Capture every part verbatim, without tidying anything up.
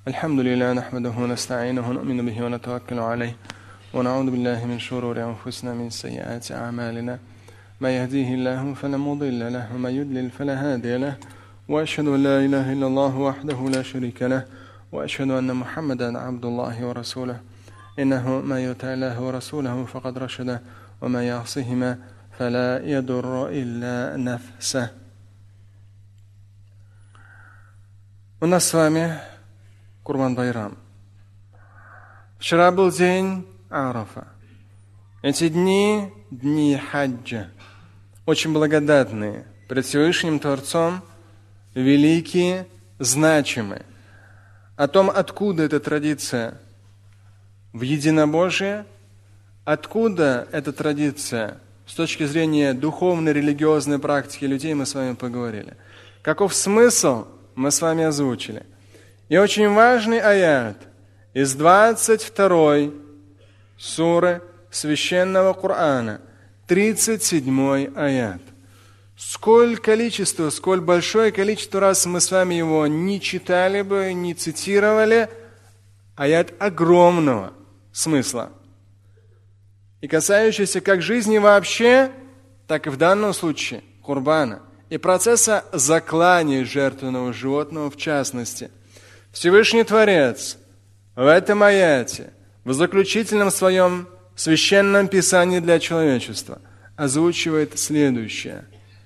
الحمد لله نحمده ونستعينه ونؤمن به ونتوكل عليه ونعوذ بالله من شرور أنفسنا من سيئات أعمالنا ما يهديه الله فلا مضل له وما يضلل فلا هادي له وأشهد أن لا إله إلا الله وحده لا شريك له وأشهد أن محمدا عبد الله ورسوله إنه ما يطع الله ورسوله فقد رشد وما يعصهما فلا يضر إلا نفسه. У нас с вами Курбан-байрам. Вчера был день Арафа. Эти дни – дни хаджа, очень благодатные, пред Всевышним Творцом, великие, значимые. О том, откуда эта традиция в единобожие, откуда эта традиция с точки зрения духовной, религиозной практики людей, мы с вами поговорили. Каков смысл, мы с вами озвучили. И очень важный аят из двадцать второй суры Священного Корана, тридцать седьмой аят. Сколь количество, сколь большое количество раз мы с вами его не читали бы, не цитировали, аят огромного смысла. И касающийся как жизни вообще, так и в данном случае курбана, и процесса заклания жертвенного животного в частности. Всевышний Творец в этом аяте, в заключительном своем священном писании для человечества, озвучивает следующее.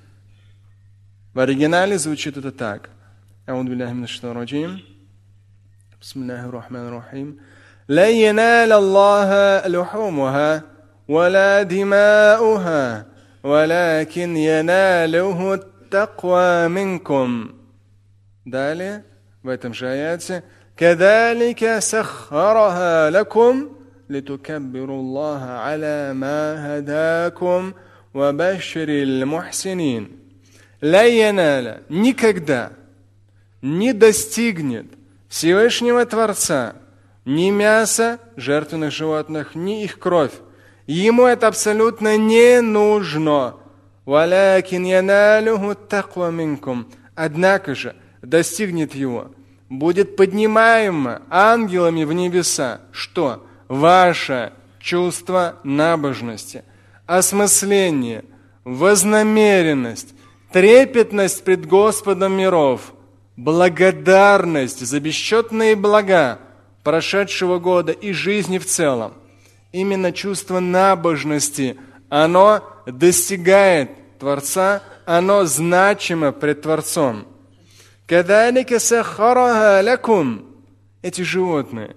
В оригинале звучит это так. А'уду биллахи минаш шайтанир раджим. Бисмиллахир рахманир рахим. Ла яналя Аллаха лухумуха ва ла димауха, валякин яналуху ат-таква минкум. Далее, в этом же аяте, كذلك سخرها لكم لتكبروا الله على ما هداكم وبشر المحسنين. لا ينال, никогда не достигнет Всевышнего Творца ни мясо жертвенных животных, ни их кровь. Ему это абсолютно не нужно. وَلَكِنْ يَنَالُهُ التَّقْوَى مِنْكُمْ. Однако же достигнет его, будет поднимаемо ангелами в небеса, что? Ваше чувство набожности, осмысление, вознамеренность, трепетность пред Господом миров, благодарность за бесчетные блага прошедшего года и жизни в целом. Именно чувство набожности, оно достигает Творца, оно значимо пред Творцом. كَذَلِكَ سَخَّرَهَا لَكُمْ. Эти животные,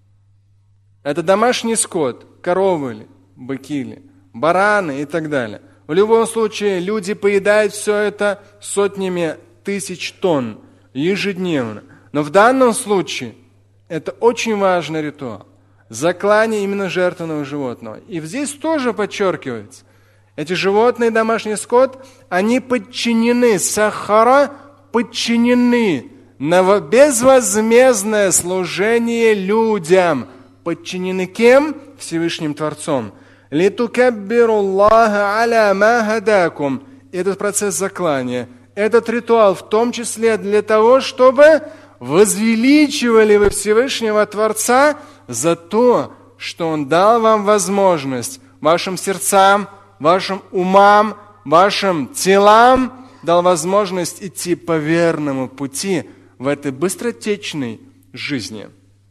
это домашний скот, коровы ли, быки ли, бараны и так далее. В любом случае, люди поедают все это сотнями тысяч тонн ежедневно. Но в данном случае это очень важный ритуал. Заклание именно жертвенного животного. И здесь тоже подчеркивается, эти животные, домашний скот, они подчинены, сахара подчинены на безвозмездное служение людям. Подчинены кем? Всевышним Творцом. «Литукаббируллаха аля ма хадакум». Этот процесс заклания, этот ритуал в том числе для того, чтобы возвеличивали вы Всевышнего Творца за то, что Он дал вам возможность вашим сердцам, вашим умам, вашим телам, дал возможность идти по верному пути в этой быстротечной жизни.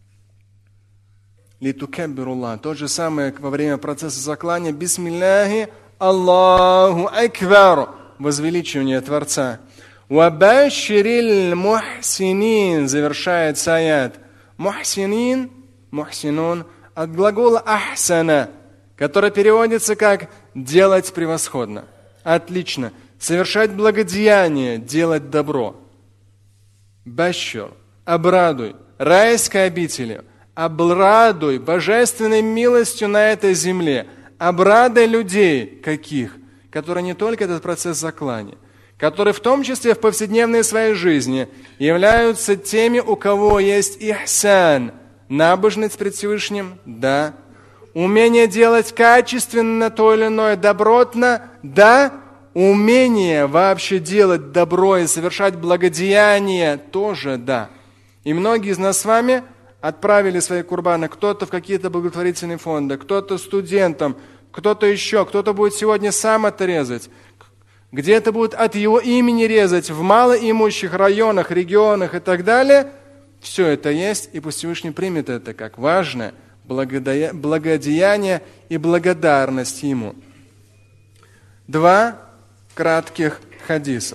Литукаббируллах. То же самое во время процесса заклания. Бисмилляхи Аллаху Акбар. Возвеличивание Творца. Вабаширил мухсинин. Завершается аят. Мухсинин, мухсинун, от глагола ахсана, который переводится как делать превосходно. Отлично. Совершать благодеяние, делать добро. Башир, обрадуй, райской обители, обрадуй божественной милостью на этой земле, обрадуй людей, каких? Которые не только этот процесс заклания, которые в том числе в повседневной своей жизни являются теми, у кого есть ихсан, набожность пред Всевышним, да, умение делать качественно то или иное, добротно, да, умение вообще делать добро и совершать благодеяние тоже, да. И многие из нас с вами отправили свои курбаны, кто-то в какие-то благотворительные фонды, кто-то студентам, кто-то еще, кто-то будет сегодня сам это резать, где-то будет от его имени резать, в малоимущих районах, регионах и так далее. Все это есть, и пусть Всевышний примет это как важное благодеяние и благодарность Ему. Два кратких хадиса.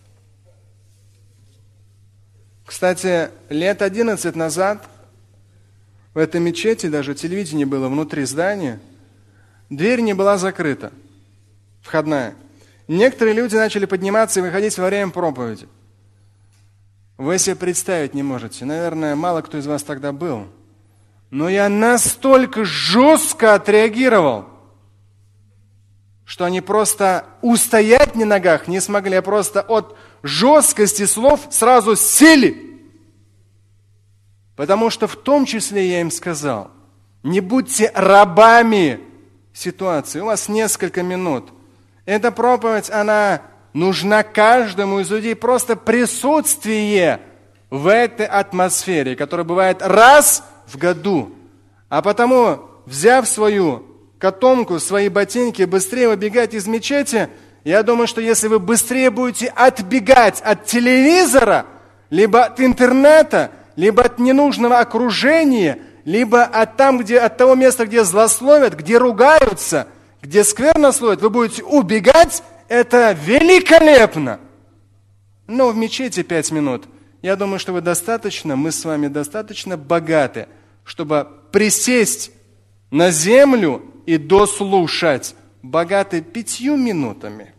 Кстати, лет одиннадцать назад в этой мечети, даже телевидение было внутри здания, дверь не была закрыта, входная. Некоторые люди начали подниматься и выходить во время проповеди. Вы себе представить не можете. Наверное, мало кто из вас тогда был. Но я настолько жестко отреагировал, что они просто устоять на ногах не смогли, а просто от жесткости слов сразу сели. Потому что в том числе я им сказал, не будьте рабами ситуации. У вас несколько минут. Эта проповедь, она нужна каждому из людей. Просто присутствие в этой атмосфере, которая бывает раз в году. А потому, взяв свою котомку, свои ботинки, быстрее выбегать из мечети, я думаю, что если вы быстрее будете отбегать от телевизора, либо от интернета, либо от ненужного окружения, либо от, там, где, от того места, где злословят, где ругаются, где сквернословят, вы будете убегать, это великолепно. Но в мечети пять минут. Я думаю, что вы достаточно, мы с вами достаточно богаты, чтобы присесть на землю и дослушать, богаты пятью минутами.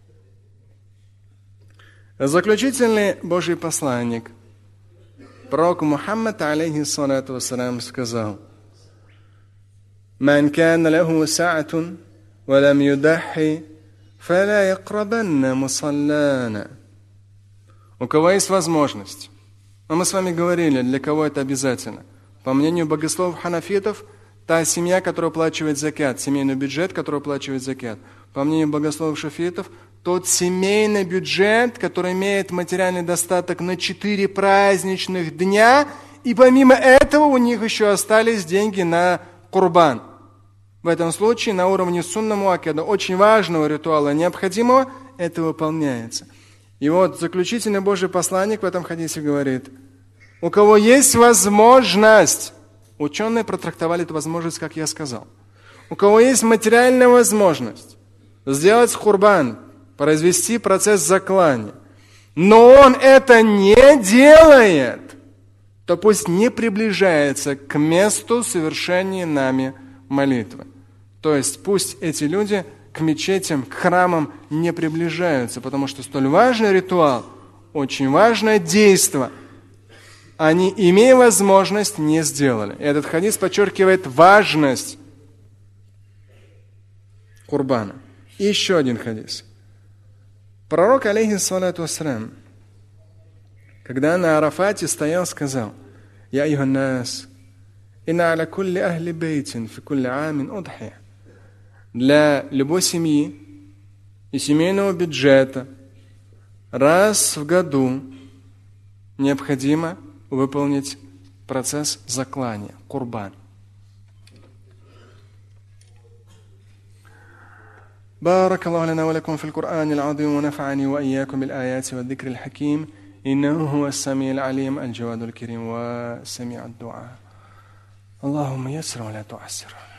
Заключительный Божий посланник, пророк Мухаммад, алейхиссалату вассалям, сказал: «Ман кана лаху са'атун, ва лам юдахи, фаля якрабанна мусаллана». У кого есть возможность, но мы с вами говорили, для кого это обязательно. По мнению богословов ханафитов, та семья, которая оплачивает закят, семейный бюджет, который оплачивает закят. По мнению богословов шафитов, тот семейный бюджет, который имеет материальный достаток на четыре праздничных дня, и помимо этого у них еще остались деньги на курбан. В этом случае на уровне сунна муаккада, очень важного ритуала, необходимого, это выполняется. И вот заключительный Божий посланник в этом хадисе говорит: у кого есть возможность, ученые протрактовали эту возможность, как я сказал, у кого есть материальная возможность сделать курбан, произвести процесс заклания, но он это не делает, то пусть не приближается к месту совершения нами молитвы. То есть пусть эти люди к мечетям, к храмам не приближаются, потому что столь важный ритуал, очень важное действие, они, имея возможность, не сделали. И этот хадис подчеркивает важность курбана. И еще один хадис. Пророк, алейхиссалату вассалям, когда на Арафате стоял, сказал: «Я айюханнас, инна аля кулли ахли бейтин, фи кулли амин удхия». Для любой семьи и семейного бюджета раз в году необходимо выполнить процесс заклания, курбан. بارك الله لنا ولكم في القرآن العظيم ونفعني وإياكم بالآيات والذكر الحكيم إنه هو السميع العليم الجواد الكريم وسميع الدعاء اللهم يسر ولا تعسر